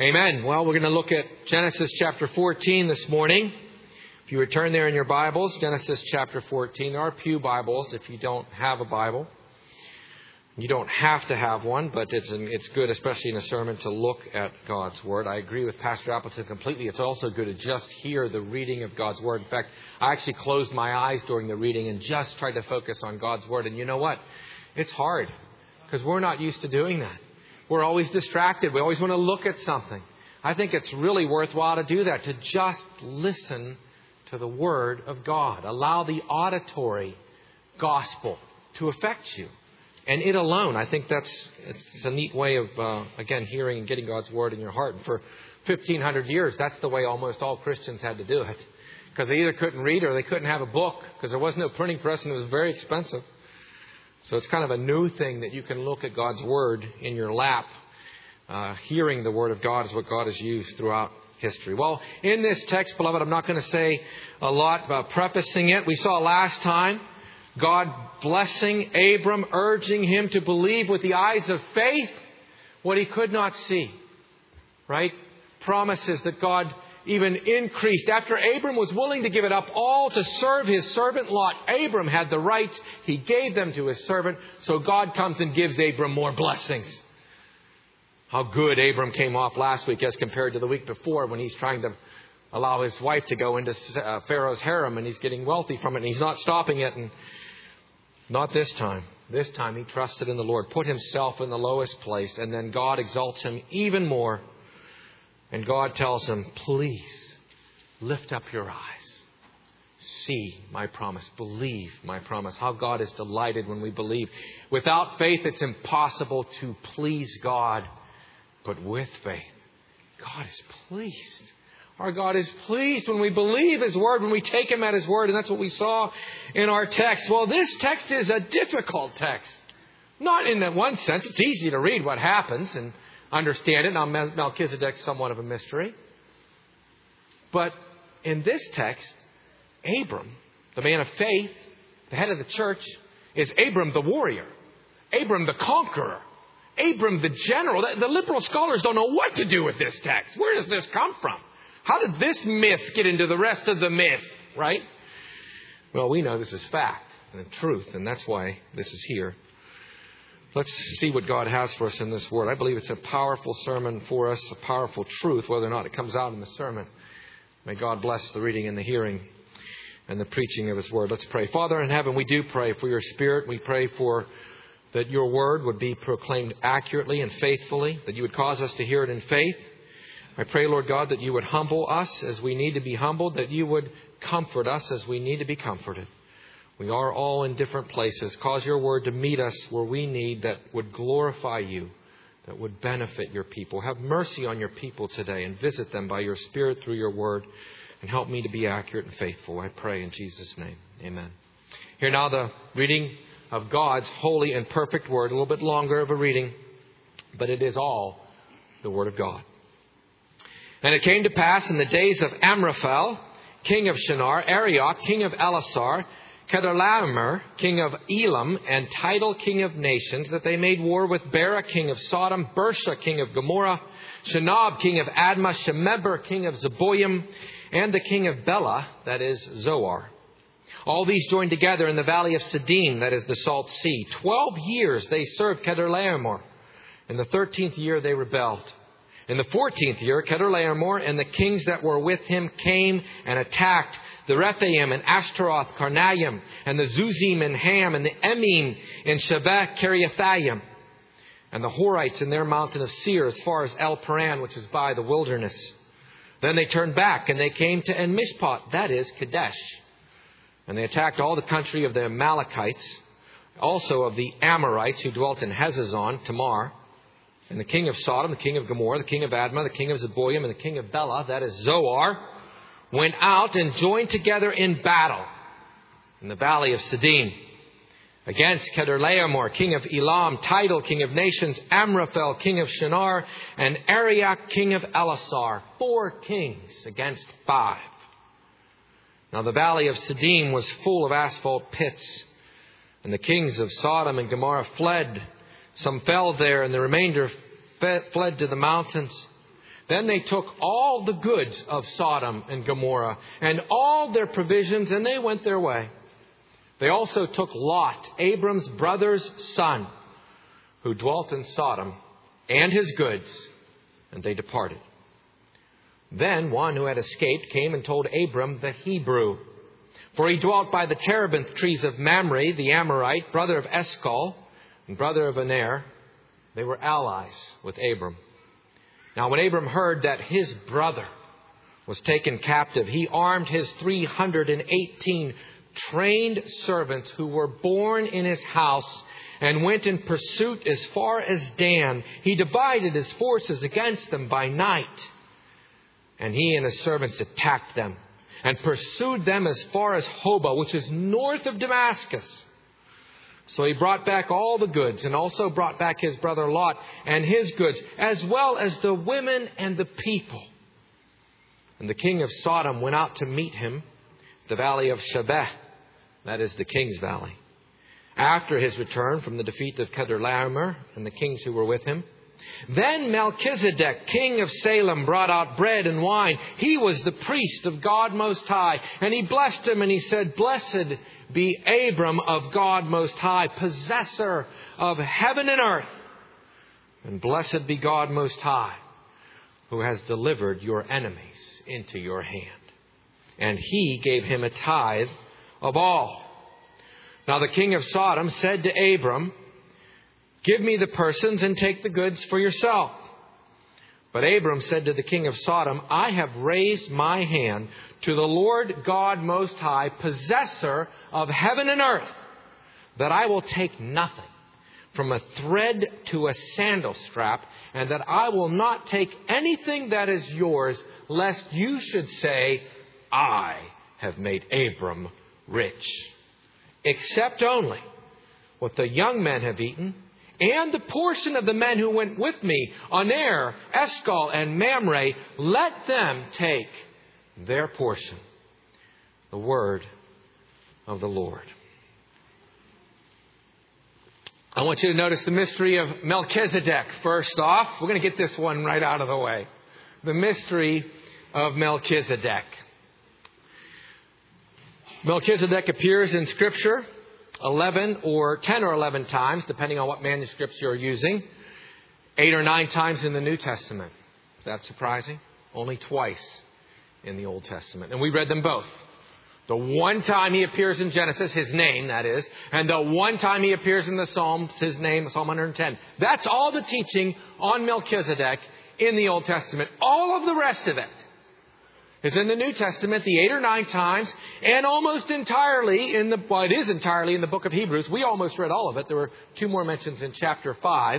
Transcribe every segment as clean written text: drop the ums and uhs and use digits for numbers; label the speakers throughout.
Speaker 1: Amen. Well, we're going to look at Genesis chapter 14 this morning. If you would turn there in your Bibles, Genesis chapter 14. There are pew Bibles if you don't have a Bible. You don't have to have one, but it's good, especially in a sermon, to look at God's Word. I agree with Pastor Appleton completely. It's also good to just hear the reading of God's Word. In fact, I actually closed my eyes during the reading and just tried to focus on God's Word. And you know what? It's hard because we're not used to doing that. We're always distracted. We always want to look at something. I think it's really worthwhile to do that, to just listen to the Word of God. Allow the auditory gospel to affect you. And it alone, I think it's a neat way of, again, hearing and getting God's Word in your heart. And for 1,500 years, that's the way almost all Christians had to do it. Because they either couldn't read or they couldn't have a book because there was no printing press and it was very expensive. So it's kind of a new thing that you can look at God's Word in your lap. Hearing the Word of God is what God has used throughout history. Well, in this text, beloved, I'm not going to say a lot about prefacing it. We saw last time God blessing Abram, urging him to believe with the eyes of faith what he could not see. Right? Promises that God even increased. After Abram was willing to give it up all to serve his servant Lot, Abram had the rights. He gave them to his servant. So God comes and gives Abram more blessings. How good Abram came off last week as compared to the week before when he's trying to allow his wife to go into Pharaoh's harem and he's getting wealthy from it and he's not stopping it. And not this time. This time he trusted in the Lord, put himself in the lowest place, and then God exalts him even more. And God tells him, please lift up your eyes. See my promise. Believe my promise. How God is delighted when we believe. Without faith, it's impossible to please God. But with faith, God is pleased. Our God is pleased when we believe His Word, when we take Him at His Word. And that's what we saw in our text. Well, this text is a difficult text. Not in that one sense. It's easy to read what happens and understand it. Now, Melchizedek's somewhat of a mystery. But in this text, Abram, the man of faith, the head of the church, is Abram the warrior. Abram the conqueror. Abram the general. The liberal scholars don't know what to do with this text. Where does this come from? How did this myth get into the rest of the myth, right? Well, we know this is fact and truth, and that's why this is here. Let's see what God has for us in this Word. I believe it's a powerful sermon for us, a powerful truth, whether or not it comes out in the sermon. May God bless the reading and the hearing and the preaching of His Word. Let's pray. Father in heaven, we do pray for Your Spirit. We pray for that Your Word would be proclaimed accurately and faithfully, that You would cause us to hear it in faith. I pray, Lord God, that You would humble us as we need to be humbled, that You would comfort us as we need to be comforted. We are all in different places. Cause Your Word to meet us where we need, that would glorify You, that would benefit Your people. Have mercy on Your people today and visit them by Your Spirit through Your Word, and help me to be accurate and faithful. I pray in Jesus' name. Amen. Here now the reading of God's holy and perfect Word. A little bit longer of a reading, but it is all the Word of God. And it came to pass in the days of Amraphel, king of Shinar, Arioch, king of Elasar, Kedorlaomer, king of Elam, and Tidal, king of nations, that they made war with Bera, king of Sodom, Bersha, king of Gomorrah, Shinab, king of Admah, Shemeber, king of Zeboim, and the king of Bela, that is Zoar. All these joined together in the valley of Siddim, that is the Salt Sea. 12 years they served Kedorlaomer. In the 13th year they rebelled. In the 14th year, Kedorlaomer and the kings that were with him came and attacked the Rephaim and Ashtaroth, Karnaim, and the Zuzim and Ham, and the Emim in Shebeh, Kiriathaim, and the Horites in their mountain of Seir, as far as El Paran, which is by the wilderness. Then they turned back, and they came to En Mishpat, that is Kadesh. And they attacked all the country of the Amalekites, also of the Amorites who dwelt in Hezazon, Tamar, and the king of Sodom, the king of Gomorrah, the king of Admah, the king of Zeboim, and the king of Bela, that is Zoar, went out and joined together in battle in the valley of Siddim against Kedorlaomer, king of Elam, Tidal, king of nations, Amraphel, king of Shinar, and Arioch, king of Elasar. 4 kings against 5. Now the valley of Siddim was full of asphalt pits, and the kings of Sodom and Gomorrah fled. Some fell there, and the remainder fled to the mountains. Then they took all the goods of Sodom and Gomorrah and all their provisions, and they went their way. They also took Lot, Abram's brother's son, who dwelt in Sodom, and his goods, and they departed. Then one who had escaped came and told Abram the Hebrew, for he dwelt by the terebinth trees of Mamre, the Amorite, brother of Eshcol, and brother of Aner. They were allies with Abram. Now when Abram heard that his brother was taken captive, he armed his 318 trained servants who were born in his house and went in pursuit as far as Dan. He divided his forces against them by night. And he and his servants attacked them and pursued them as far as Hobah, which is north of Damascus. So he brought back all the goods and also brought back his brother Lot and his goods, as well as the women and the people. And the king of Sodom went out to meet him, the valley of Shaveh, that is the king's valley, after his return from the defeat of Kedorlaomer and the kings who were with him. Then Melchizedek, king of Salem, brought out bread and wine. He was the priest of God Most High. And he blessed him and he said, "Blessed be Abram of God Most High, possessor of heaven and earth. And blessed be God Most High, who has delivered your enemies into your hand." And he gave him a tithe of all. Now the king of Sodom said to Abram, "Give me the persons and take the goods for yourself." But Abram said to the king of Sodom, "I have raised my hand to the Lord God Most High, possessor of heaven and earth, that I will take nothing from a thread to a sandal strap, and that I will not take anything that is yours, lest you should say, 'I have made Abram rich,' except only what the young men have eaten, and the portion of the men who went with me, Aner, Eshcol, and Mamre, let them take their portion." The word of the Lord. I want you to notice the mystery of Melchizedek first off. We're going to get this one right out of the way. The mystery of Melchizedek. Melchizedek appears in Scripture 10 or 11 times, depending on what manuscripts you're using. 8 or 9 times in the New Testament. Is that surprising? Only twice in the Old Testament. And we read them both. The one time he appears in Genesis, his name, that is. And the one time he appears in the Psalms, his name, Psalm 110. That's all the teaching on Melchizedek in the Old Testament. All of the rest of it is in the New Testament, the 8 or 9 times, and almost entirely it is entirely in the book of Hebrews. We almost read all of it. There were 2 more mentions in chapter 5.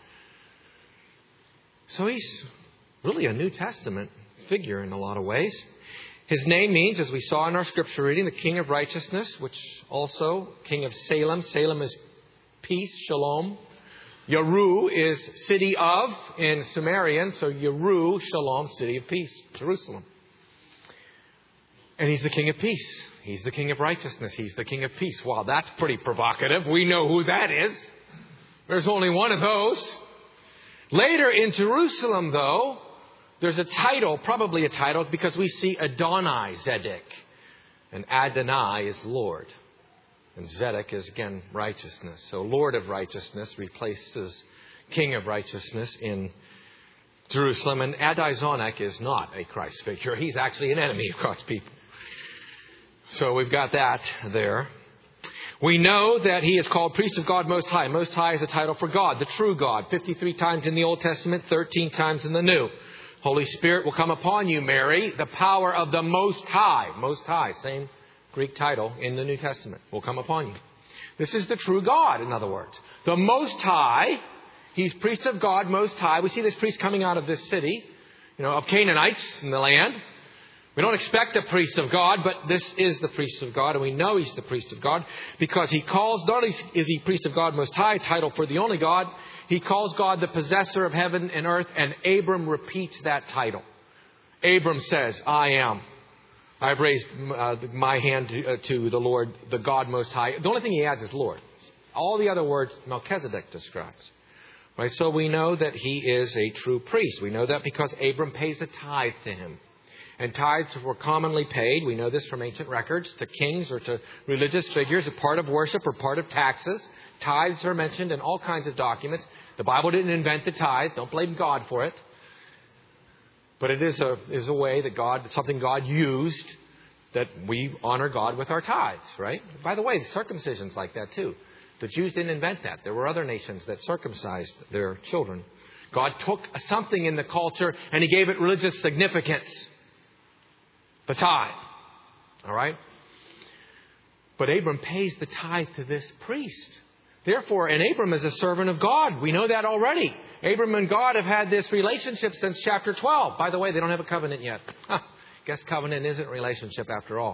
Speaker 1: So he's really a New Testament figure in a lot of ways. His name means, as we saw in our scripture reading, the King of Righteousness, which also King of Salem. Salem is peace, shalom. Yeru is city of in Sumerian, so Yeru, shalom, city of peace, Jerusalem. And he's the King of peace. He's the King of righteousness. He's the King of peace. Wow, that's pretty provocative. We know who that is. There's only one of those. Later in Jerusalem, though, there's a title, probably a title, because we see Adonai Zedek. And Adonai is Lord. And Zedek is, again, righteousness. So Lord of righteousness replaces King of righteousness in Jerusalem. And Adizonech is not a Christ figure. He's actually an enemy of God's people. So we've got that there. We know that he is called priest of God Most High. Most High is a title for God, the true God. 53 times in the Old Testament, 13 times in the New. Holy Spirit will come upon you, Mary. The power of the Most High. Most High, same Greek title in the New Testament, will come upon you. This is the true God, in other words. The Most High. He's priest of God Most High. We see this priest coming out of this city, of Canaanites in the land. We don't expect a priest of God, but this is the priest of God, and we know he's the priest of God because he calls, not only is he priest of God Most High, title for the only God, he calls God the possessor of heaven and earth, and Abram repeats that title. Abram says, "I am. I've raised my hand to the Lord, the God Most High." The only thing he adds is Lord. All the other words Melchizedek describes. Right? So we know that he is a true priest. We know that because Abram pays a tithe to him. And tithes were commonly paid, we know this from ancient records, to kings or to religious figures, a part of worship or part of taxes. Tithes are mentioned in all kinds of documents. The Bible didn't invent the tithe. Don't blame God for it. But it is a way that something God used, that we honor God with our tithes, right? By the way, the circumcision's like that too. The Jews didn't invent that. There were other nations that circumcised their children. God took something in the culture and he gave it religious significance. The tithe. All right? But Abram pays the tithe to this priest. Therefore, and Abram is a servant of God. We know that already. Abram and God have had this relationship since chapter 12. By the way, they don't have a covenant yet. Guess covenant isn't relationship after all.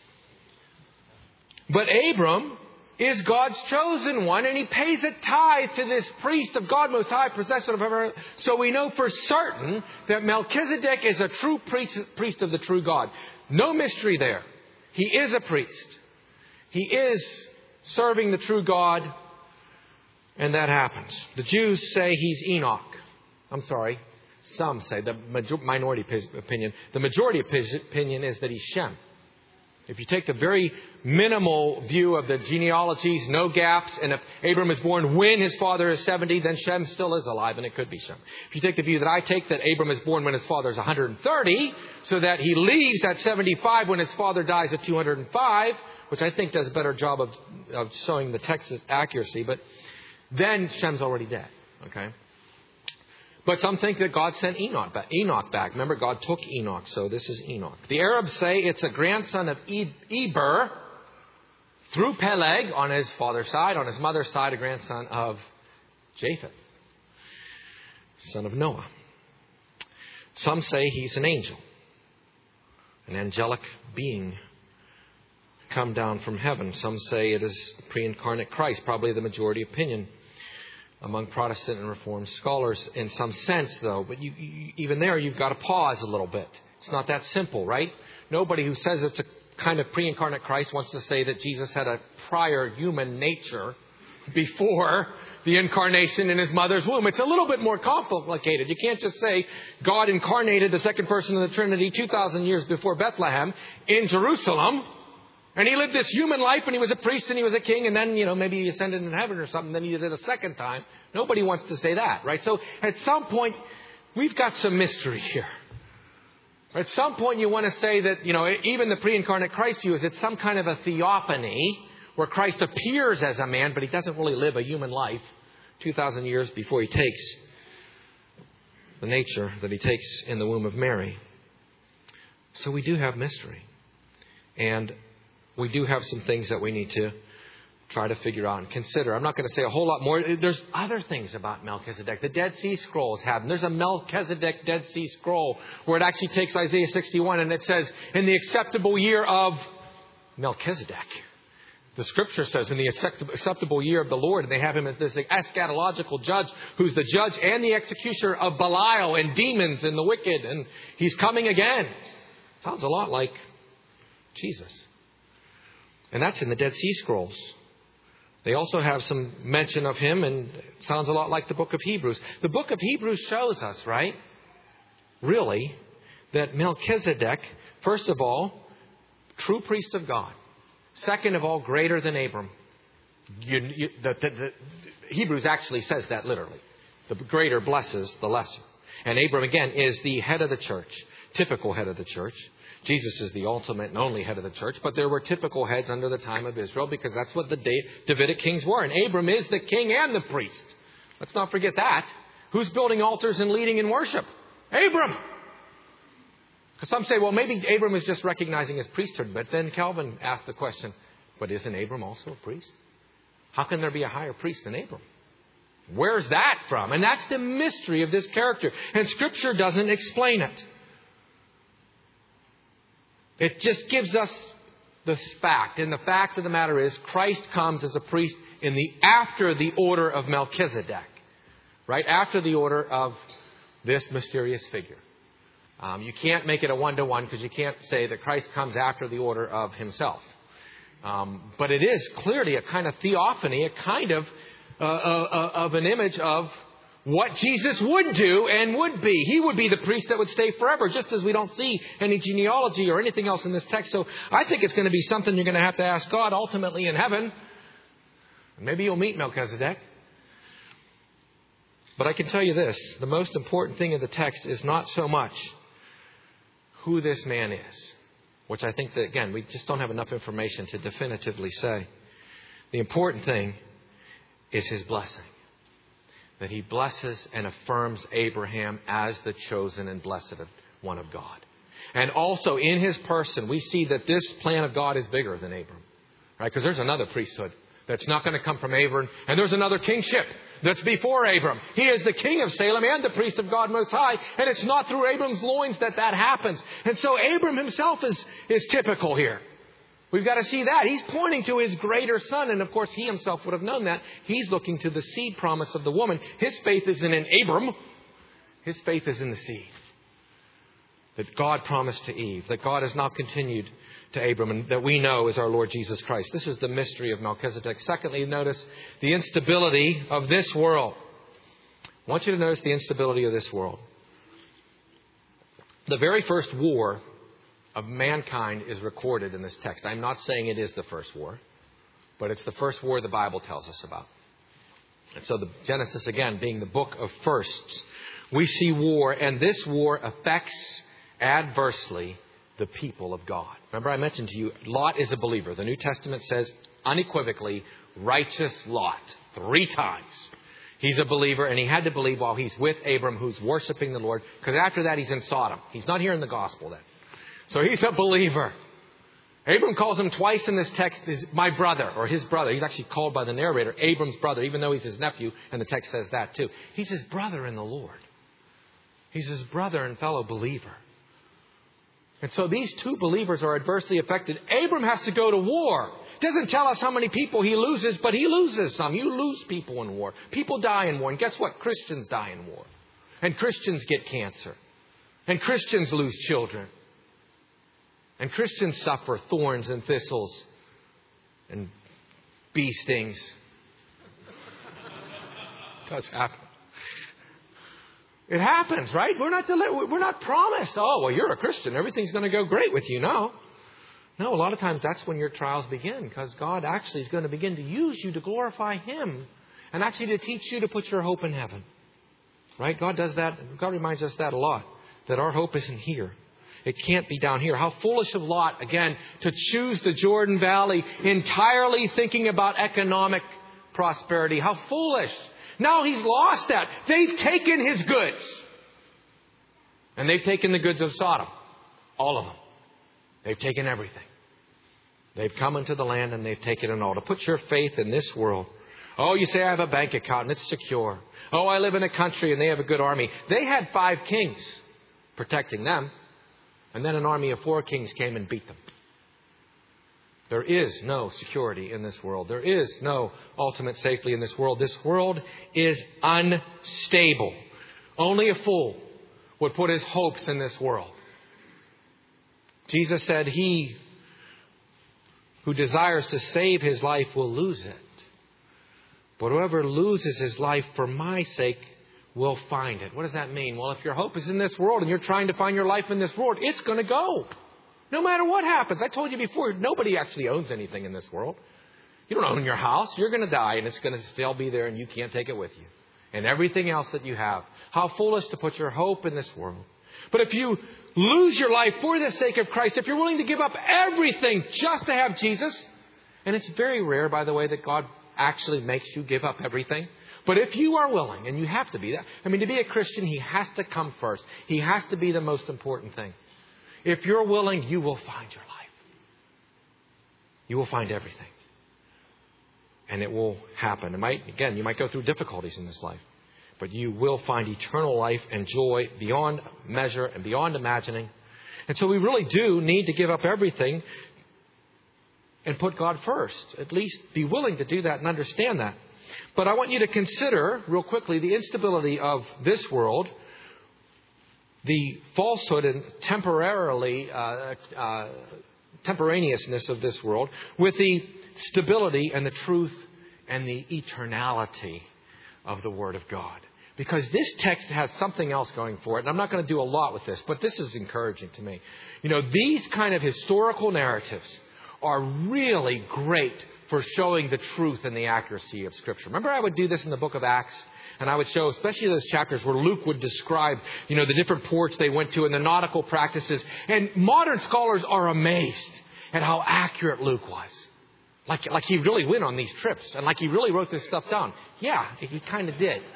Speaker 1: But Abram is God's chosen one, and he pays a tithe to this priest of God Most High, possessor of ever. So we know for certain that Melchizedek is a true priest of the true God. No mystery there. He is a priest. He is serving the true God, and that happens. The Jews say he's Enoch. I'm sorry. Some say, the minority opinion. The majority opinion is that he's Shem. If you take the very minimal view of the genealogies, no gaps, and if Abram is born when his father is 70, then Shem still is alive, and it could be Shem. If you take the view that I take, that Abram is born when his father is 130, so that he leaves at 75 when his father dies at 205, which I think does a better job of showing the text's accuracy, but then Shem's already dead. Okay? But some think that God sent Enoch back. Remember, God took Enoch, so this is Enoch. The Arabs say it's a grandson of Eber through Peleg on his father's side. On his mother's side, a grandson of Japheth, son of Noah. Some say he's an angel, an angelic being come down from heaven. Some say it is the pre-incarnate Christ, probably the majority opinion among Protestant and Reformed scholars in some sense, though. But even there, you've got to pause a little bit. It's not that simple, right? Nobody who says it's a kind of pre-incarnate Christ wants to say that Jesus had a prior human nature before the incarnation in his mother's womb. It's a little bit more complicated. You can't just say God incarnated the second person of the Trinity 2,000 years before Bethlehem in Jerusalem. And he lived this human life, and he was a priest, and he was a king, and then, maybe he ascended in heaven or something, then he did it a second time. Nobody wants to say that, right? So at some point, we've got some mystery here. At some point, you want to say that, even the pre-incarnate Christ view is it's some kind of a theophany where Christ appears as a man, but he doesn't really live a human life 2,000 years before he takes the nature that he takes in the womb of Mary. So we do have mystery. And we do have some things that we need to try to figure out and consider. I'm not going to say a whole lot more. There's other things about Melchizedek. The Dead Sea Scrolls have them. There's a Melchizedek Dead Sea Scroll where it actually takes Isaiah 61 and it says, in the acceptable year of Melchizedek. The Scripture says, in the acceptable year of the Lord. And they have him as this eschatological judge who's the judge and the executioner of Belial and demons and the wicked. And he's coming again. Sounds a lot like Jesus. And that's in the Dead Sea Scrolls. They also have some mention of him, and it sounds a lot like the book of Hebrews. The book of Hebrews shows us, right, really, that Melchizedek, first of all, true priest of God. Second of all, greater than Abram. The Hebrews actually says that literally. The greater blesses the lesser. And Abram, again, is the head of the church, typical head of the church. Jesus is the ultimate and only head of the church, but there were typical heads under the time of Israel because that's what the Davidic kings were. And Abram is the king and the priest. Let's not forget that. Who's building altars and leading in worship? Abram. Because some say, well, maybe Abram is just recognizing his priesthood. But then Calvin asked the question, but isn't Abram also a priest? How can there be a higher priest than Abram? Where's that from? And that's the mystery of this character. And Scripture doesn't explain it. It just gives us this fact. And the fact of the matter is Christ comes as a priest after the order of Melchizedek. Right? After the order of this mysterious figure. You can't make it a one-to-one because you can't say that Christ comes after the order of himself. But it is clearly a kind of theophany, a kind of an image of what Jesus would do and would be. He would be the priest that would stay forever, just as we don't see any genealogy or anything else in this text. So I think it's going to be something you're going to have to ask God ultimately in heaven. Maybe you'll meet Melchizedek. But I can tell you this, the most important thing in the text is not so much who this man is, which I think that, again, we just don't have enough information to definitively say. The important thing is his blessing. That he blesses and affirms Abraham as the chosen and blessed one of God. And also in his person, we see that this plan of God is bigger than Abram. Right? Because there's another priesthood that's not going to come from Abram. And there's another kingship that's before Abram. He is the king of Salem and the priest of God Most High. And it's not through Abram's loins that happens. And so Abram himself is typical here. We've got to see that. He's pointing to his greater son. And of course, he himself would have known that. He's looking to the seed promise of the woman. His faith isn't in Abram. His faith is in the seed that God promised to Eve, that God has now continued to Abram, and that we know is our Lord Jesus Christ. This is the mystery of Melchizedek. Secondly, notice the instability of this world. I want you to notice the instability of this world. The very first war of mankind is recorded in this text. I'm not saying it is the first war, but it's the first war the Bible tells us about. And so the Genesis, again, being the book of firsts, we see war, and this war affects adversely the people of God. Remember, I mentioned to you, Lot is a believer. The New Testament says unequivocally, righteous Lot, 3 times. He's a believer, and he had to believe while he's with Abram, who's worshiping the Lord, because after that he's in Sodom. He's not hearing the gospel then. So he's a believer. Abram calls him twice in this text is my brother, or his brother. He's actually called by the narrator Abram's brother, even though he's his nephew, and the text says that too. He's his brother in the Lord. He's his brother and fellow believer. And so these two believers are adversely affected. Abram has to go to war. Doesn't tell us how many people he loses, but he loses some. You lose people in war. People die in war. And guess what? Christians die in war. And Christians get cancer. And Christians lose children. And Christians suffer thorns and thistles and bee stings. It does happen. It happens, right? We're not promised. Oh, well, you're a Christian. Everything's going to go great with you. No, a lot of times that's when your trials begin, because God actually is going to begin to use you to glorify Him and actually to teach you to put your hope in heaven. Right? God does that. God reminds us that a lot, that our hope isn't here. It can't be down here. How foolish of Lot, again, to choose the Jordan Valley entirely thinking about economic prosperity. How foolish. Now he's lost that. They've taken his goods. And they've taken the goods of Sodom. All of them. They've taken everything. They've come into the land and they've taken it all. To put your faith in this world. Oh, you say I have a bank account and it's secure. Oh, I live in a country and they have a good army. They had 5 kings protecting them. And then an army of 4 kings came and beat them. There is no security in this world. There is no ultimate safety in this world. This world is unstable. Only a fool would put his hopes in this world. Jesus said, he who desires to save his life will lose it. But whoever loses his life for my sake will find it. What does that mean? Well, if your hope is in this world and you're trying to find your life in this world, it's going to go. No matter what happens. I told you before, nobody actually owns anything in this world. You don't own your house. You're going to die and it's going to still be there and you can't take it with you. And everything else that you have. How foolish to put your hope in this world. But if you lose your life for the sake of Christ, if you're willing to give up everything just to have Jesus, and it's very rare, by the way, that God actually makes you give up everything. But if you are willing, and you have to be that, I mean, to be a Christian, He has to come first. He has to be the most important thing. If you're willing, you will find your life. You will find everything. And it will happen. You might go through difficulties in this life. But you will find eternal life and joy beyond measure and beyond imagining. And so we really do need to give up everything and put God first. At least be willing to do that and understand that. But I want you to consider, real quickly, the instability of this world, the falsehood and temporaneousness of this world, with the stability and the truth and the eternality of the Word of God. Because this text has something else going for it. And I'm not going to do a lot with this, but this is encouraging to me. You know, these kind of historical narratives are really great for showing the truth and the accuracy of Scripture. Remember, I would do this in the book of Acts? And I would show, especially those chapters where Luke would describe, you know, the different ports they went to and the nautical practices. And modern scholars are amazed at how accurate Luke was. Like he really went on these trips and like he really wrote this stuff down. Yeah, he kind of did.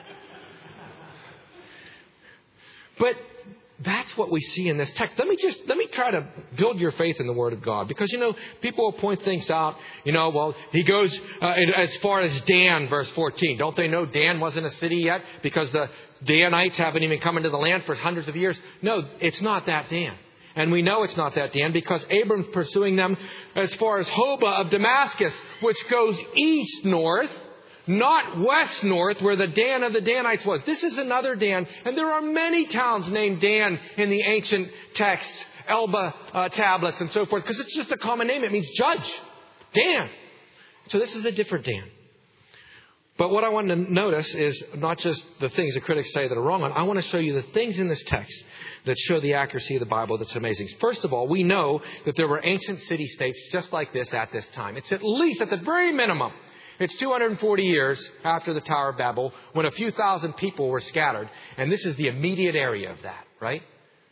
Speaker 1: But that's what we see in this text. Let me try to build your faith in the Word of God. Because, you know, people will point things out. You know, well, he goes as far as Dan, verse 14. Don't they know Dan wasn't a city yet? Because the Danites haven't even come into the land for hundreds of years. No, it's not that Dan. And we know it's not that Dan because Abram's pursuing them as far as Hobah of Damascus, which goes east-north. Not west-north, where the Dan of the Danites was. This is another Dan. And there are many towns named Dan in the ancient texts, Elba tablets and so forth, because it's just a common name. It means judge. Dan. So this is a different Dan. But what I want to notice is not just the things the critics say that are wrong on. I want to show you the things in this text that show the accuracy of the Bible that's amazing. First of all, we know that there were ancient city-states just like this at this time. It's at least, at the very minimum, it's 240 years after the Tower of Babel when a few thousand people were scattered. And this is the immediate area of that, right?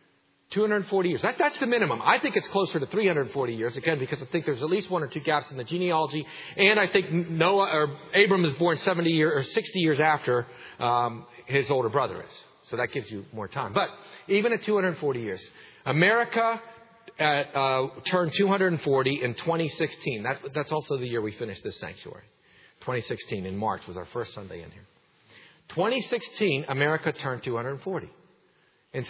Speaker 1: 240 years. That's the minimum. I think it's closer to 340 years, again, because I think there's at least one or two gaps in the genealogy. And I think Abram is born 70 years or 60 years after his older brother is. So that gives you more time. But even at 240 years, America turned 240 in 2016. That's also the year we finished this sanctuary. 2016 in March was our first Sunday in here. 2016, America turned 240. In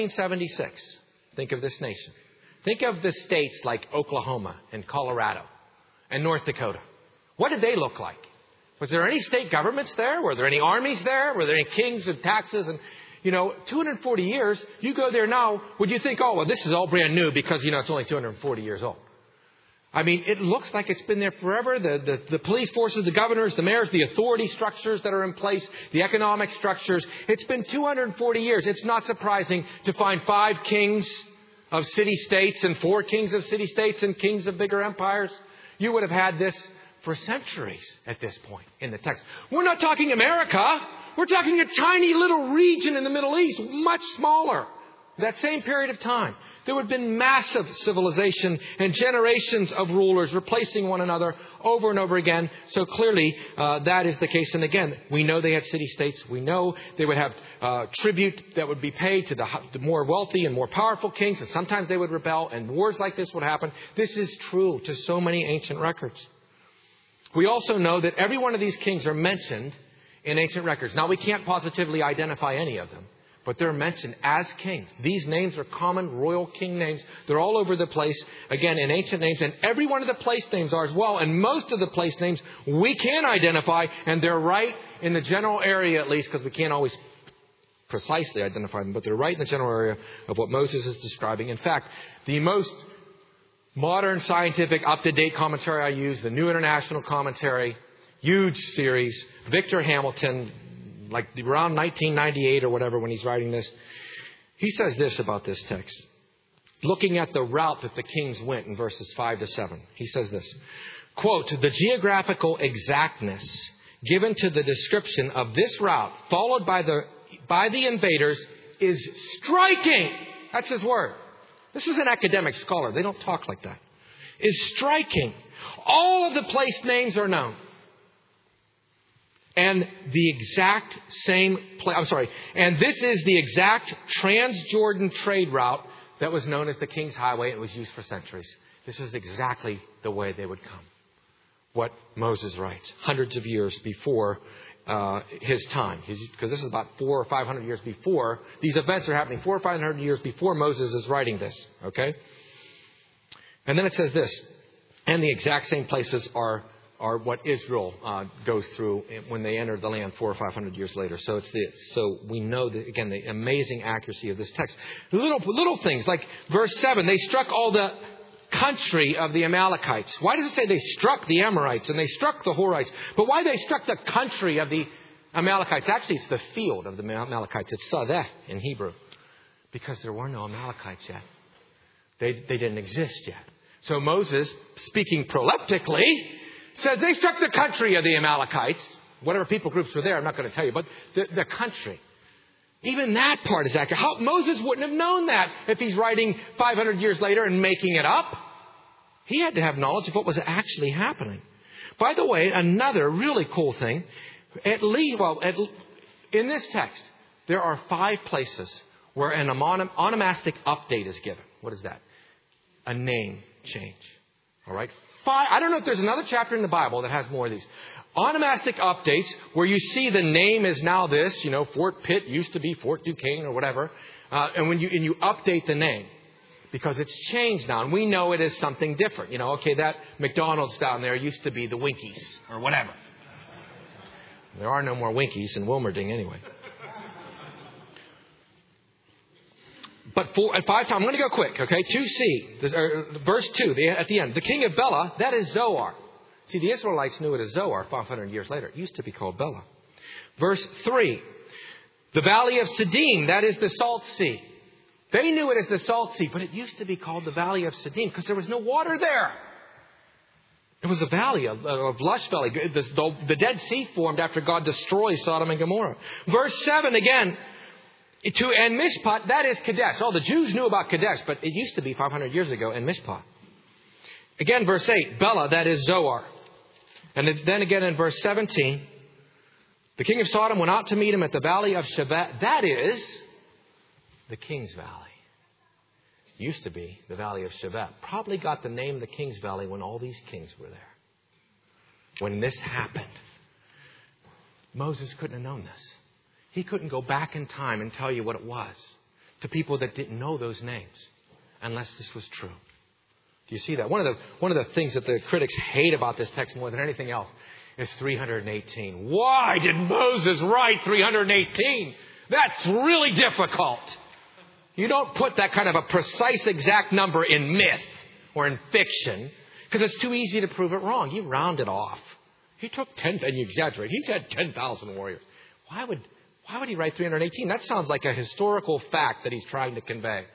Speaker 1: 1776, think of this nation. Think of the states like Oklahoma and Colorado and North Dakota. What did they look like? Was there any state governments there? Were there any armies there? Were there any kings and taxes? And, 240 years, you go there now, would you think, oh, well, this is all brand new because, it's only 240 years old? I mean, it looks like it's been there forever. The police forces, the governors, the mayors, the authority structures that are in place, the economic structures. It's been 240 years. It's not surprising to find 5 kings of city-states and 4 kings of city-states and kings of bigger empires. You would have had this for centuries at this point in the text. We're not talking America. We're talking a tiny little region in the Middle East, much smaller. That same period of time, there would have been massive civilization and generations of rulers replacing one another over and over again. So clearly, that is the case. And again, we know they had city-states. We know they would have tribute that would be paid to the more wealthy and more powerful kings. And sometimes they would rebel and wars like this would happen. This is true to so many ancient records. We also know that every one of these kings are mentioned in ancient records. Now, we can't positively identify any of them. But they're mentioned as kings. These names are common royal king names. They're all over the place, again, in ancient names. And every one of the place names are as well. And most of the place names we can identify. And they're right in the general area, at least, because we can't always precisely identify them. But they're right in the general area of what Moses is describing. In fact, the most modern scientific up-to-date commentary I use, the New International Commentary, huge series, Victor Hamilton, like around 1998 or whatever when he's writing this. He says this about this text. Looking at the route that the kings went in verses 5 to 7. He says this, quote, the geographical exactness given to the description of this route followed by the invaders is striking. That's his word. This is an academic scholar. They don't talk like that. Is striking. All of the place names are known. And the exact same and this is the exact Transjordan trade route that was known as the King's Highway. It was used for centuries. This is exactly the way they would come. What Moses writes, hundreds of years before his time. Because this is about 400 or 500 years before. These events are happening 400 or 500 years before Moses is writing this. Okay? And then it says this. And the exact same places are what Israel goes through when they enter the land 400 or 500 years later. So we know that, again, the amazing accuracy of this text. Little things like verse 7, they struck all the country of the Amalekites. Why does it say they struck the Amorites and they struck the Horites? But why they struck the country of the Amalekites. Actually, it's the field of the Amalekites. It's Sadeh in Hebrew. Because there were no Amalekites yet. They didn't exist yet. So Moses, speaking proleptically, says they struck the country of the Amalekites. Whatever people groups were there, I'm not going to tell you. But the country. Even that part is accurate. Moses wouldn't have known that if he's writing 500 years later and making it up. He had to have knowledge of what was actually happening. By the way, another really cool thing. In this text, there are 5 places where an onomastic update is given. What is that? A name change. All right? 5. I don't know if there's another chapter in the Bible that has more of these. Onomastic updates where you see the name is now this, Fort Pitt used to be Fort Duquesne or whatever. And you update the name because it's changed now. And we know it is something different. That McDonald's down there used to be the Winkies or whatever. There are no more Winkies in Wilmerding anyway. But 5 times, I'm going to go quick, okay? 2c, verse 2, at the end. The king of Bela, that is Zoar. See, the Israelites knew it as Zoar 500 years later. It used to be called Bela. Verse 3, the valley of Siddim, that is the Salt Sea. They knew it as the Salt Sea, but it used to be called the valley of Siddim because there was no water there. It was a valley, a lush valley. The Dead Sea formed after God destroyed Sodom and Gomorrah. Verse 7 again. And Mishpat, that is Kadesh. The Jews knew about Kadesh, but it used to be 500 years ago in Mishpat. Again, verse 8, Bela, that is Zoar. And then again in verse 17, the king of Sodom went out to meet him at the valley of Shevet. That is the King's Valley. Used to be the valley of Shevet. Probably got the name the King's Valley when all these kings were there. When this happened. Moses couldn't have known this. He couldn't go back in time and tell you what it was to people that didn't know those names unless this was true. Do you see that? One of the things that the critics hate about this text more than anything else is 318. Why did Moses write 318? That's really difficult. You don't put that kind of a precise exact number in myth or in fiction because it's too easy to prove it wrong. You round it off. He took 10, and you exaggerate. He had 10,000 warriors. Why would he write 318? That sounds like a historical fact that he's trying to convey.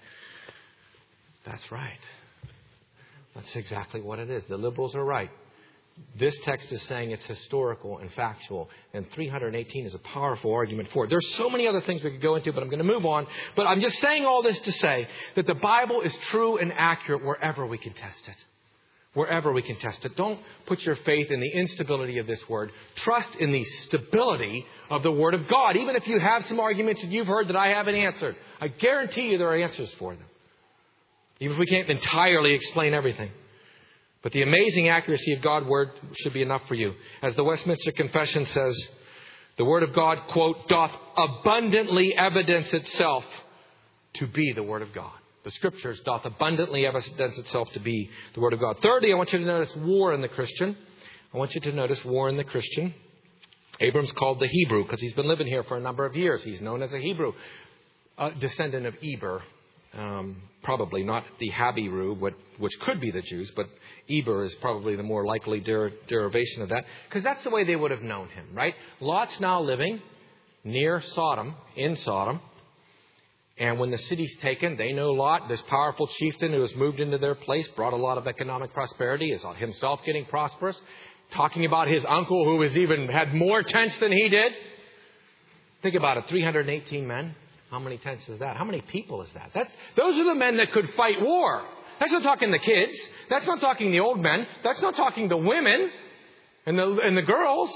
Speaker 1: That's right. That's exactly what it is. The liberals are right. This text is saying it's historical and factual. And 318 is a powerful argument for it. There's so many other things we could go into, but I'm going to move on. But I'm just saying all this to say that the Bible is true and accurate wherever we can test it. Wherever we can test it. Don't put your faith in the instability of this word. Trust in the stability of the Word of God. Even if you have some arguments that you've heard that I haven't answered, I guarantee you there are answers for them. Even if we can't entirely explain everything. But the amazing accuracy of God's Word should be enough for you. As the Westminster Confession says, the Word of God, quote, doth abundantly evidence itself to be the Word of God. The Scriptures doth abundantly evidence itself to be the Word of God. Thirdly, I want you to notice war in the Christian. I want you to notice war in the Christian. Abram's called the Hebrew because he's been living here for a number of years. He's known as a Hebrew, a descendant of Eber. Probably not the Habiru, which could be the Jews, but Eber is probably the more likely derivation of that. Because that's the way they would have known him, right? Lot's now living near Sodom, in Sodom. And when the city's taken, they know Lot, this powerful chieftain who has moved into their place, brought a lot of economic prosperity, is himself getting prosperous. Talking about his uncle who has even had more tents than he did. Think about it, 318 men. How many tents is that? How many people is that? Those are the men that could fight war. That's not talking the kids. That's not talking the old men. That's not talking the women and the girls.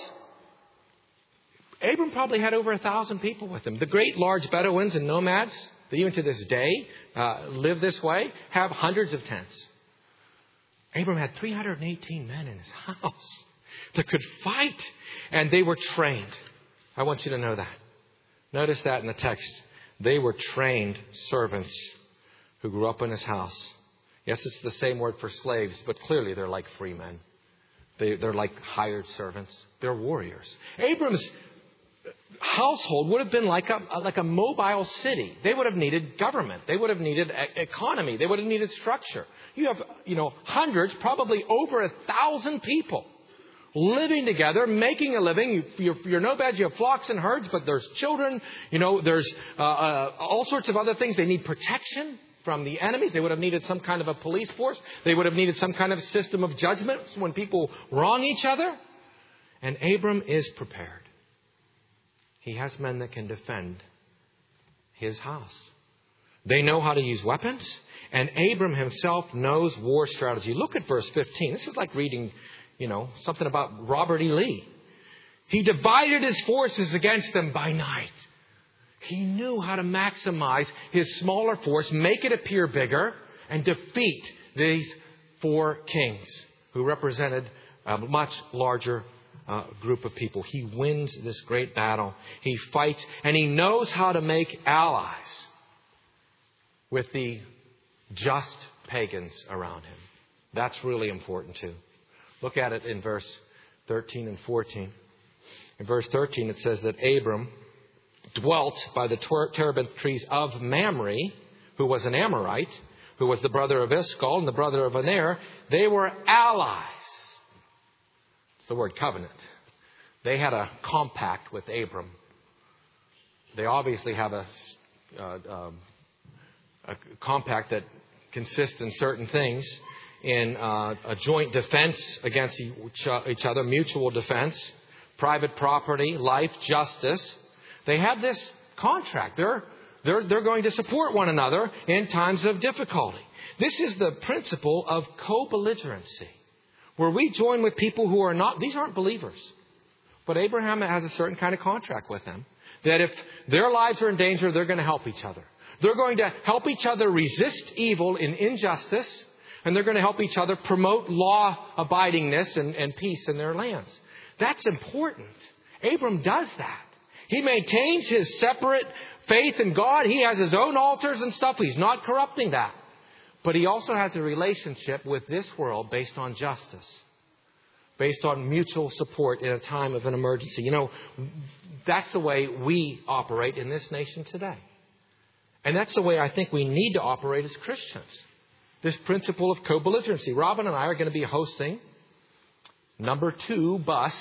Speaker 1: Abram probably had over 1,000 people with him. The great large Bedouins and nomads that even to this day live this way have hundreds of tents. Abram had 318 men in his house that could fight, and they were trained. I want you to know that. Notice that in the text. They were trained servants who grew up in his house. Yes, it's the same word for slaves, but clearly they're like free men. They're like hired servants. They're warriors. Abram's household would have been like a mobile city. They would have needed government. They would have needed economy. They would have needed structure. You have, hundreds, probably over 1,000 people living together, making a living. You're nomads, you have flocks and herds, but there's children. There's all sorts of other things. They need protection from the enemies. They would have needed some kind of a police force. They would have needed some kind of system of judgments when people wrong each other. And Abram is prepared. He has men that can defend his house. They know how to use weapons. And Abram himself knows war strategy. Look at verse 15. This is like reading, something about Robert E. Lee. He divided his forces against them by night. He knew how to maximize his smaller force, make it appear bigger, and defeat these 4 kings who represented a much larger group of people. He wins this great battle. He fights, and he knows how to make allies with the just pagans around him. That's really important too. Look at it in verse 13 and 14. In verse 13 it says that Abram dwelt by the terebinth trees of Mamre, who was an Amorite, who was the brother of Eshcol and the brother of Aner. They were allies. It's the word covenant. They had a compact with Abram. They obviously have a compact that consists in certain things, in a joint defense against each other, mutual defense, private property, life, justice. They have this contract. They're going to support one another in times of difficulty. This is the principle of co-belligerency, where we join with people who are not, these aren't believers. But Abraham has a certain kind of contract with them, that if their lives are in danger, they're going to help each other. They're going to help each other resist evil and injustice, and they're going to help each other promote law-abidingness and peace in their lands. That's important. Abram does that. He maintains his separate faith in God. He has his own altars and stuff. He's not corrupting that. But he also has a relationship with this world based on justice, based on mutual support in a time of an emergency. That's the way we operate in this nation today. And that's the way I think we need to operate as Christians. This principle of co-belligerency. Robin and I are going to be hosting number 2 bus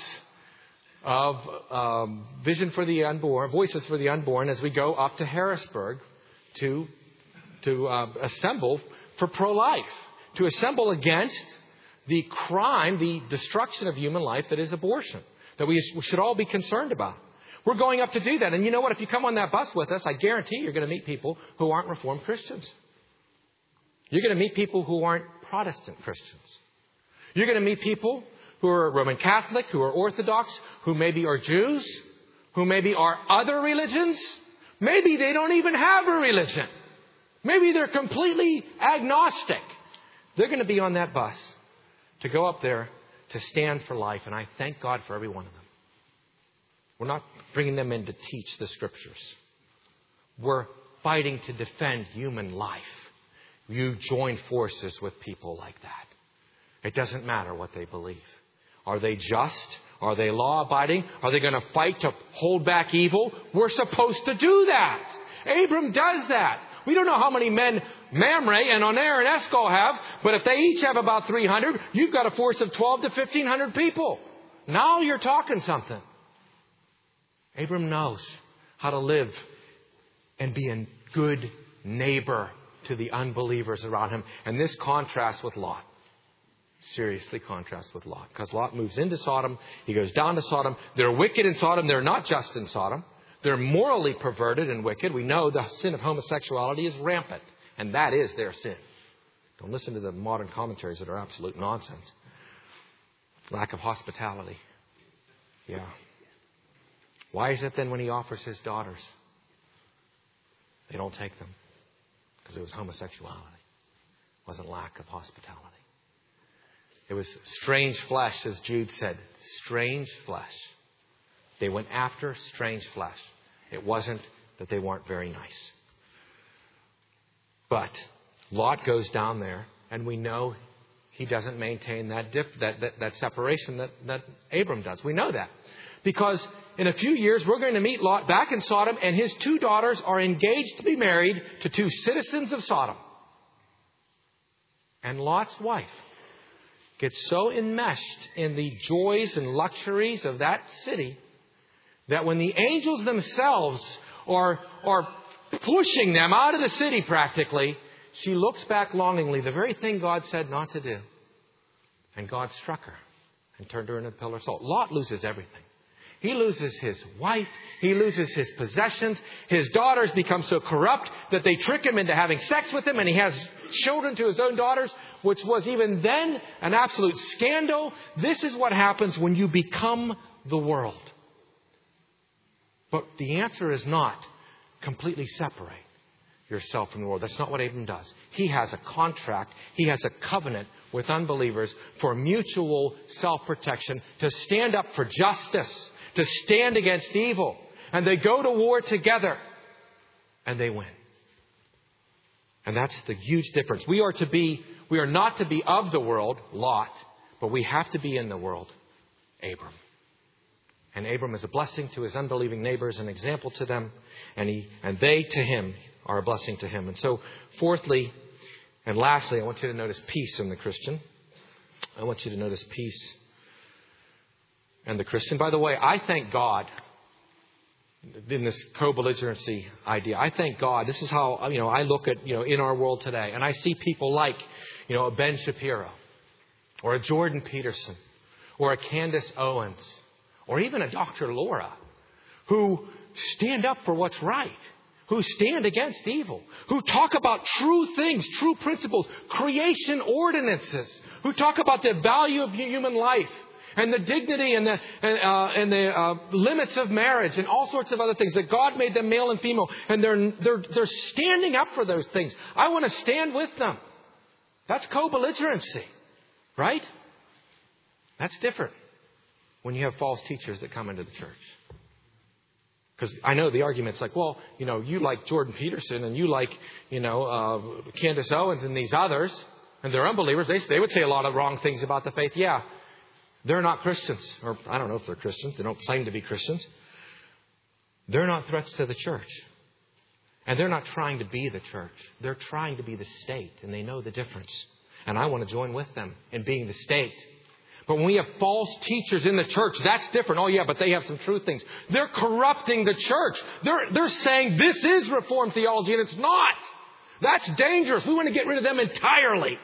Speaker 1: of Vision for the Unborn, Voices for the Unborn, as we go up to Harrisburg to assemble for pro-life, to assemble against the crime, the destruction of human life that is abortion, that we should all be concerned about. We're going up to do that. And you know what? If you come on that bus with us, I guarantee you're going to meet people who aren't Reformed Christians. You're going to meet people who aren't Protestant Christians. You're going to meet people who are Roman Catholic, who are Orthodox, who maybe are Jews, who maybe are other religions. Maybe they don't even have a religion. Maybe they're completely agnostic. They're going to be on that bus to go up there to stand for life. And I thank God for every one of them. We're not bringing them in to teach the Scriptures. We're fighting to defend human life. You join forces with people like that. It doesn't matter what they believe. Are they just? Are they law-abiding? Are they going to fight to hold back evil? We're supposed to do that. Abram does that. We don't know how many men Mamre and Aner and Eshcol have, but if they each have about 300, you've got a force of 12 to 1,500 people. Now you're talking something. Abram knows how to live and be a good neighbor to the unbelievers around him. And this contrasts with Lot. Seriously contrasts with Lot. Because Lot moves into Sodom. He goes down to Sodom. They're wicked in Sodom. They're not just in Sodom. They're morally perverted and wicked. We know the sin of homosexuality is rampant. And that is their sin. Don't listen to the modern commentaries that are absolute nonsense. Lack of hospitality. Yeah. Why is it then when he offers his daughters, they don't take them? Because it was homosexuality. It wasn't lack of hospitality. It was strange flesh, as Jude said. Strange flesh. They went after strange flesh. It wasn't that they weren't very nice. But Lot goes down there, and we know he doesn't maintain that separation that Abram does. We know that. Because in a few years, we're going to meet Lot back in Sodom, and his 2 daughters are engaged to be married to 2 citizens of Sodom. And Lot's wife get so enmeshed in the joys and luxuries of that city that when the angels themselves are pushing them out of the city practically, she looks back longingly, the very thing God said not to do. And God struck her and turned her into a pillar of salt. Lot loses everything. He loses his wife. He loses his possessions. His daughters become so corrupt that they trick him into having sex with him. And he has children to his own daughters, which was even then an absolute scandal. This is what happens when you become the world. But the answer is not completely separate yourself from the world. That's not what Abram does. He has a contract. He has a covenant with unbelievers for mutual self-protection, to stand up for justice, to stand against evil. And they go to war together. And they win. And that's the huge difference. We are not to be of the world, Lot, but we have to be in the world, Abram. And Abram is a blessing to his unbelieving neighbors, an example to them. And they to him are a blessing to him. And so, fourthly and lastly, I want you to notice peace in the Christian. I want you to notice peace and the Christian. By the way, I thank God in this co-belligerency idea. I thank God. This is how, I look at, in our world today. And I see people like, a Ben Shapiro or a Jordan Peterson or a Candace Owens or even a Dr. Laura who stand up for what's right, who stand against evil, who talk about true things, true principles, creation ordinances, who talk about the value of human life and the dignity and the limits of marriage and all sorts of other things, that God made them male and female. And they're standing up for those things. I want to stand with them. That's co-belligerency, right? That's different when you have false teachers that come into the church. Because I know the argument's like, well, you like Jordan Peterson and you like, Candace Owens and these others, and they're unbelievers. They would say a lot of wrong things about the faith. Yeah, they're not Christians. Or I don't know if they're Christians. They don't claim to be Christians. They're not threats to the church. And they're not trying to be the church. They're trying to be the state. And they know the difference. And I want to join with them in being the state. But when we have false teachers in the church, that's different. Oh, yeah, but they have some true things. They're corrupting the church. They're saying this is Reformed theology, and it's not. That's dangerous. We want to get rid of them entirely.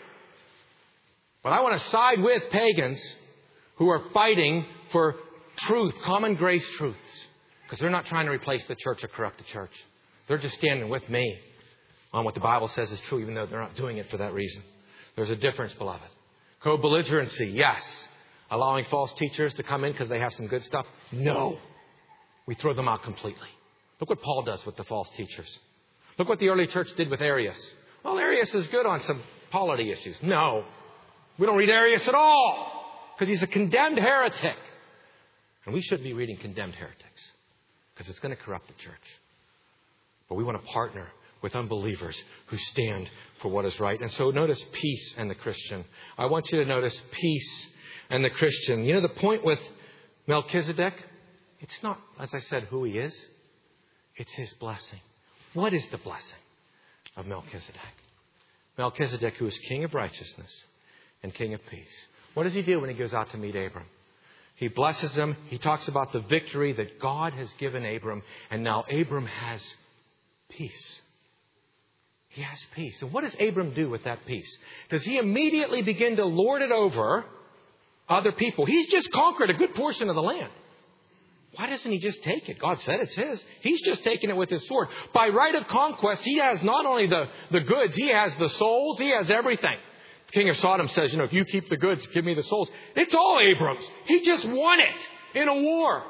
Speaker 1: But I want to side with pagans who are fighting for truth, common grace truths. Because they're not trying to replace the church or corrupt the church. They're just standing with me on what the Bible says is true, even though they're not doing it for that reason. There's a difference, beloved. Co-belligerency, yes. Allowing false teachers to come in because they have some good stuff? No. We throw them out completely. Look what Paul does with the false teachers. Look what the early church did with Arius. Well, Arius is good on some polity issues. No. We don't read Arius at all because he's a condemned heretic. And we shouldn't be reading condemned heretics because it's going to corrupt the church. But we want to partner with unbelievers who stand for what is right. And so notice peace and the Christian. I want you to notice peace and the Christian. The point with Melchizedek, it's not, as I said, who he is. It's his blessing. What is the blessing of Melchizedek? Melchizedek, who is king of righteousness and king of peace. What does he do when he goes out to meet Abram? He blesses him. He talks about the victory that God has given Abram. And now Abram has peace. He has peace. And what does Abram do with that peace? Does he immediately begin to lord it over other people? He's just conquered a good portion of the land. Why doesn't he just take it? God said it's his. He's just taking it with his sword. By right of conquest, he has not only the goods, he has the souls, he has everything. The king of Sodom says, if you keep the goods, give me the souls. It's all Abram's. He just won it in a war.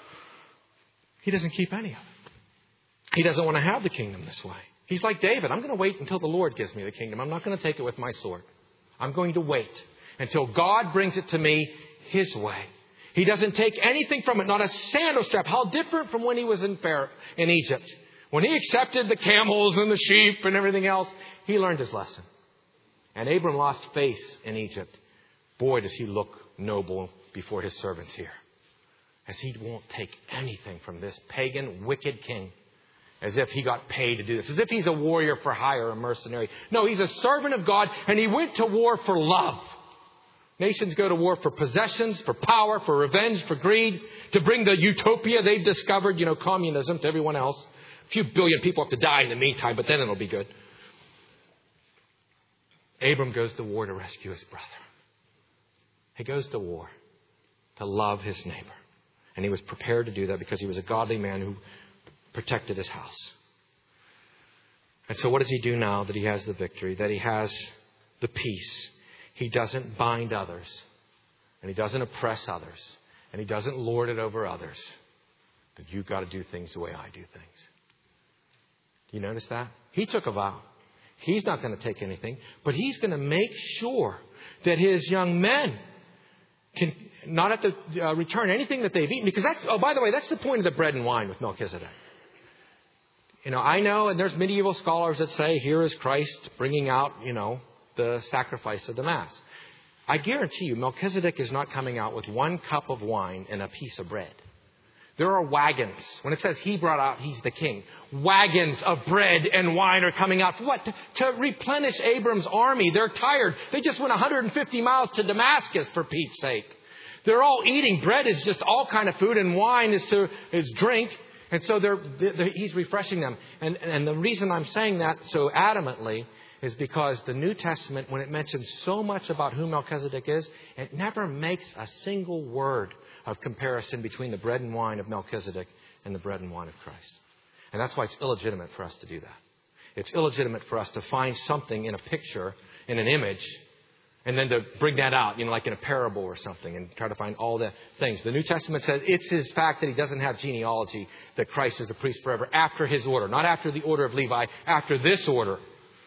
Speaker 1: He doesn't keep any of it. He doesn't want to have the kingdom this way. He's like David. I'm going to wait until the Lord gives me the kingdom. I'm not going to take it with my sword. I'm going to wait until God brings it to me his way. He doesn't take anything from it, not a sandal strap. How different from when he was in Egypt. When he accepted the camels and the sheep and everything else, he learned his lesson. And Abram lost face in Egypt. Boy, does he look noble before his servants here. As he won't take anything from this pagan, wicked king. As if he got paid to do this. As if he's a warrior for hire, a mercenary. No, he's a servant of God, and he went to war for love. Nations go to war for possessions, for power, for revenge, for greed, to bring the utopia they've discovered, communism to everyone else. A few billion people have to die in the meantime, but then it'll be good. Abram goes to war to rescue his brother. He goes to war to love his neighbor. And he was prepared to do that because he was a godly man who protected his house. And so what does he do now that he has the victory, that he has the peace? He doesn't bind others, and he doesn't oppress others, and he doesn't lord it over others. That you've got to do things the way I do things. Do you notice that? He took a vow. He's not going to take anything, but he's going to make sure that his young men can not have to return anything that they've eaten. Because by the way, that's the point of the bread and wine with Melchizedek. I know, and there's medieval scholars that say, here is Christ bringing out, the sacrifice of the Mass. I guarantee you, Melchizedek is not coming out with 1 cup of wine and a piece of bread. There are wagons. When it says he brought out, he's the king. Wagons of bread and wine are coming out. For what? To replenish Abram's army. They're tired. They just went 150 miles to Damascus, for Pete's sake. They're all eating. Bread is just all kind of food, and wine is drink. And so he's refreshing them. And the reason I'm saying that so adamantly is because the New Testament, when it mentions so much about who Melchizedek is, it never makes a single word of comparison between the bread and wine of Melchizedek and the bread and wine of Christ. And that's why it's illegitimate for us to do that. It's illegitimate for us to find something in a picture, in an image, and then to bring that out, like in a parable or something, and try to find all the things. The New Testament says it's his fact that he doesn't have genealogy, that Christ is the priest forever, after his order, not after the order of Levi, after this order.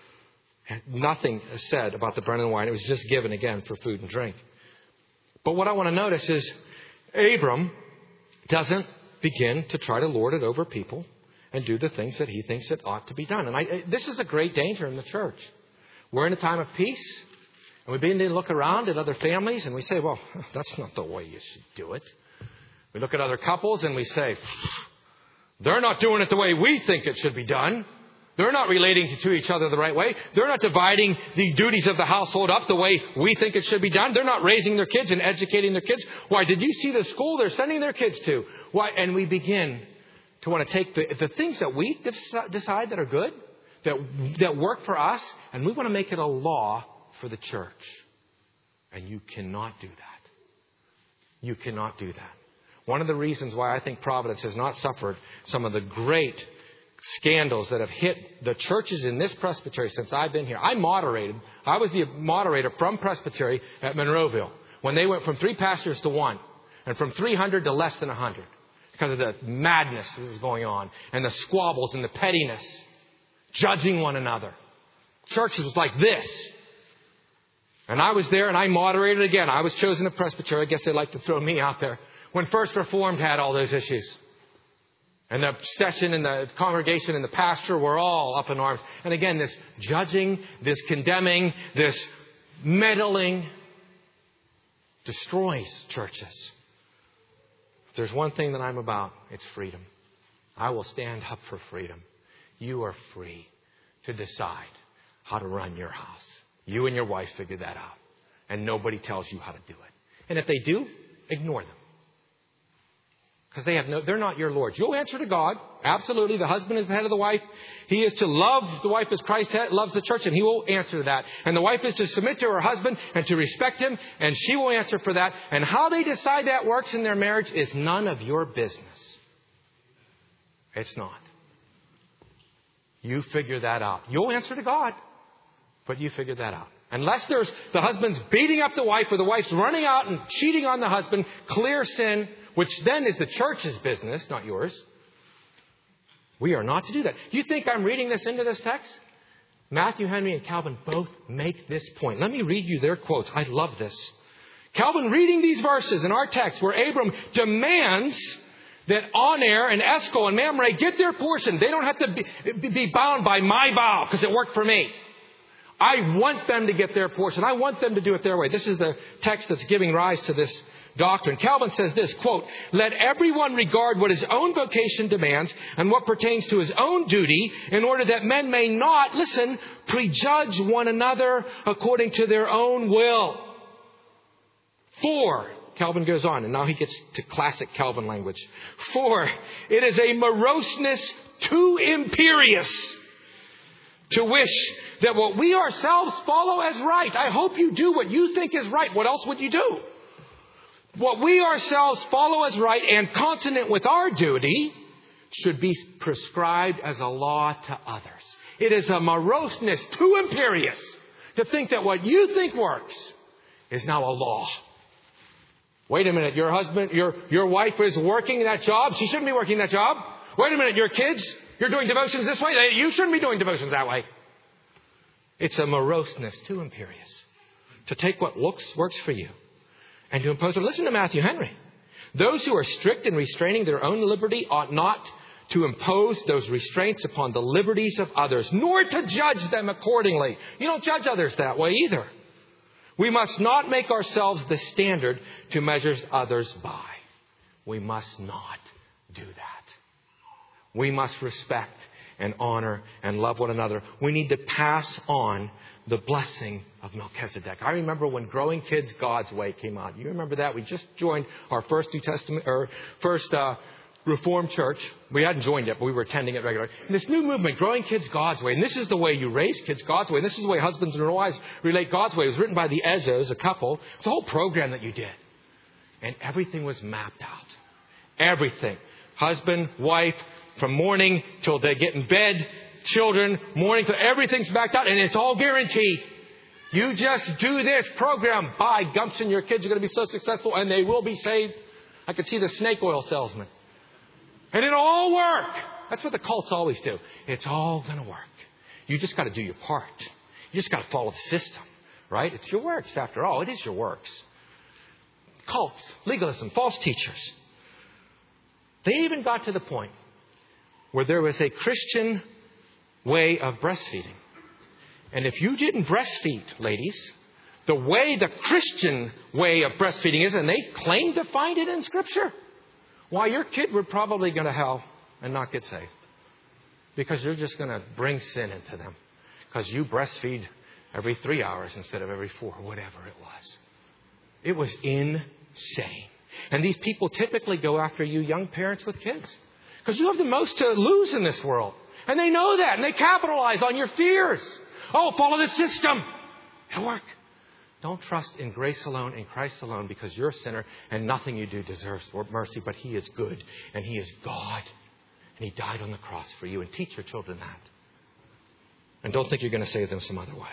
Speaker 1: Nothing is said about the bread and wine. It was just given again for food and drink. But what I want to notice is Abram doesn't begin to try to lord it over people and do the things that he thinks that ought to be done. And this is a great danger in the church. We're in a time of peace, and we begin to look around at other families, and we say, well, that's not the way you should do it. We look at other couples, and we say, they're not doing it the way we think it should be done. They're not relating to each other the right way. They're not dividing the duties of the household up the way we think it should be done. They're not raising their kids and educating their kids. Why, did you see the school they're sending their kids to? Why? And we begin to want to take the things that we decide that are good, that work for us, and we want to make it a law for the church. And you cannot do that. You cannot do that. One of the reasons why I think Providence has not suffered some of the great scandals that have hit the churches in this presbytery since I've been here. I was the moderator from Presbytery at Monroeville when they went from 3 pastors to 1 and from 300 to less than 100 because of the madness that was going on and the squabbles and the pettiness, judging one another. Church was like this. And I was there and I moderated again. I was chosen a presbytery. I guess they like to throw me out there. When First Reformed had all those issues. And the session and the congregation and the pastor were all up in arms. And again, this judging, this condemning, this meddling destroys churches. If there's one thing that I'm about, it's freedom. I will stand up for freedom. You are free to decide how to run your house. You and your wife figure that out. And nobody tells you how to do it. And if they do, ignore them. Because they're not your lords. You'll answer to God. Absolutely. The husband is the head of the wife. He is to love the wife as Christ loves the church, and he will answer to that. And the wife is to submit to her husband and to respect him, and she will answer for that. And how they decide that works in their marriage is none of your business. It's not. You figure that out. You'll answer to God, but you figure that out. Unless there's the husband's beating up the wife or the wife's running out and cheating on the husband, clear sin, which then is the church's business, not yours. We are not to do that. You think I'm reading this into this text? Matthew Henry and Calvin both make this point. Let me read you their quotes. I love this. Calvin reading these verses in our text where Abram demands that Aner and Eshcol and Mamre get their portion. They don't have to be bound by my vow because it worked for me. I want them to get their portion. I want them to do it their way. This is the text that's giving rise to this doctrine. Calvin says this, quote, let everyone regard what his own vocation demands and what pertains to his own duty in order that men may not, listen, prejudge one another according to their own will. For, Calvin goes on, and now he gets to classic Calvin language. For it is a moroseness too imperious to wish that what we ourselves follow as right. I hope you do what you think is right. What else would you do? What we ourselves follow as right and consonant with our duty should be prescribed as a law to others. It is a moroseness too imperious to think that what you think works is now a law. Wait a minute, your husband, your wife is working that job. She shouldn't be working that job. Wait a minute, your kids, you're doing devotions this way. You shouldn't be doing devotions that way. It's a moroseness too imperious to take what works for you and to impose it. Listen to Matthew Henry. Those who are strict in restraining their own liberty ought not to impose those restraints upon the liberties of others, nor to judge them accordingly. You don't judge others that way either. We must not make ourselves the standard to measure others by. We must not do that. We must respect and honor and love one another. We need to pass on the blessing of Melchizedek. I remember when Growing Kids God's Way came out. You remember that? We just joined our first New Testament or first Reformed church. We hadn't joined it, but we were attending it regularly. And this new movement, Growing Kids God's Way, and this is the way you raise kids God's way. And this is the way husbands and wives relate God's way. It was written by the Ezzos, a couple. It's a whole program that you did. And everything was mapped out. Everything. Husband, wife, from morning till they get in bed, children, morning till everything's mapped out, and it's all guaranteed. You just do this program. By gumption, your kids are going to be so successful and they will be saved. I could see the snake oil salesman. And it'll all work. That's what the cults always do. It's all going to work. You just got to do your part. You just got to follow the system, right? It's your works, after all. It is your works. Cults, legalism, false teachers. They even got to the point where there was a Christian way of breastfeeding. And if you didn't breastfeed, ladies, the way the Christian way of breastfeeding is, and they claim to find it in Scripture, why, your kid would probably go to hell and not get saved. Because you're just going to bring sin into them. Because you breastfeed every 3 hours instead of every 4, whatever it was. It was insane. And these people typically go after you young parents with kids. Because you have the most to lose in this world. And they know that. And they capitalize on your fears. Oh, follow the system. It'll work. Don't trust in grace alone, in Christ alone, because you're a sinner and nothing you do deserves mercy. But He is good and He is God. And He died on the cross for you. And teach your children that. And don't think you're going to save them some other way.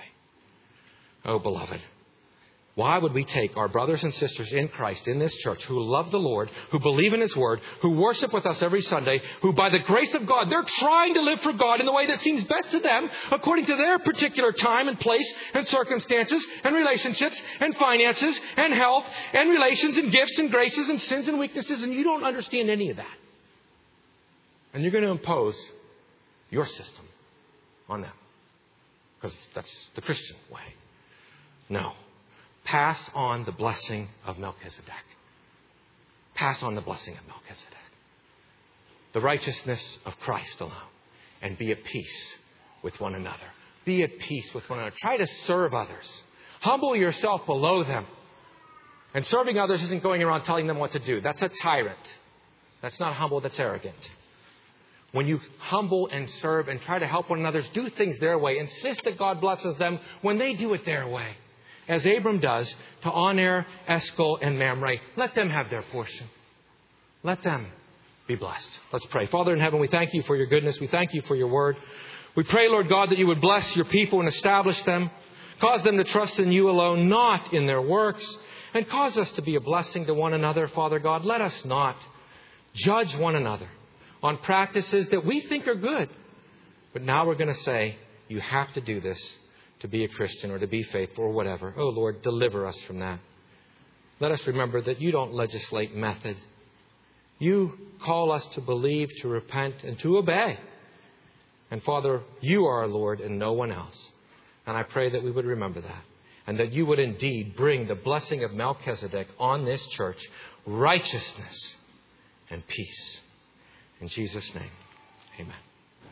Speaker 1: Oh, beloved. Why would we take our brothers and sisters in Christ in this church who love the Lord, who believe in His Word, who worship with us every Sunday, who by the grace of God, they're trying to live for God in the way that seems best to them, according to their particular time and place and circumstances and relationships and finances and health and relations and gifts and graces and sins and weaknesses, and you don't understand any of that. And you're going to impose your system on them because that's the Christian way. No. Pass on the blessing of Melchizedek. Pass on the blessing of Melchizedek. The righteousness of Christ alone. And be at peace with one another. Be at peace with one another. Try to serve others. Humble yourself below them. And serving others isn't going around telling them what to do. That's a tyrant. That's not humble, that's arrogant. When you humble and serve and try to help one another do things their way, insist that God blesses them when they do it their way. As Abram does to Aner, Eshcol, and Mamre. Let them have their portion. Let them be blessed. Let's pray. Father in heaven, we thank You for Your goodness. We thank You for Your word. We pray, Lord God, that You would bless Your people and establish them. Cause them to trust in You alone, not in their works. And cause us to be a blessing to one another, Father God. Let us not judge one another on practices that we think are good. But now we're going to say, you have to do this to be a Christian or to be faithful or whatever. Oh, Lord, deliver us from that. Let us remember that You don't legislate method. You call us to believe, to repent, and to obey. And Father, You are our Lord and no one else. And I pray that we would remember that. And that You would indeed bring the blessing of Melchizedek on this church, righteousness and peace. In Jesus' name, amen.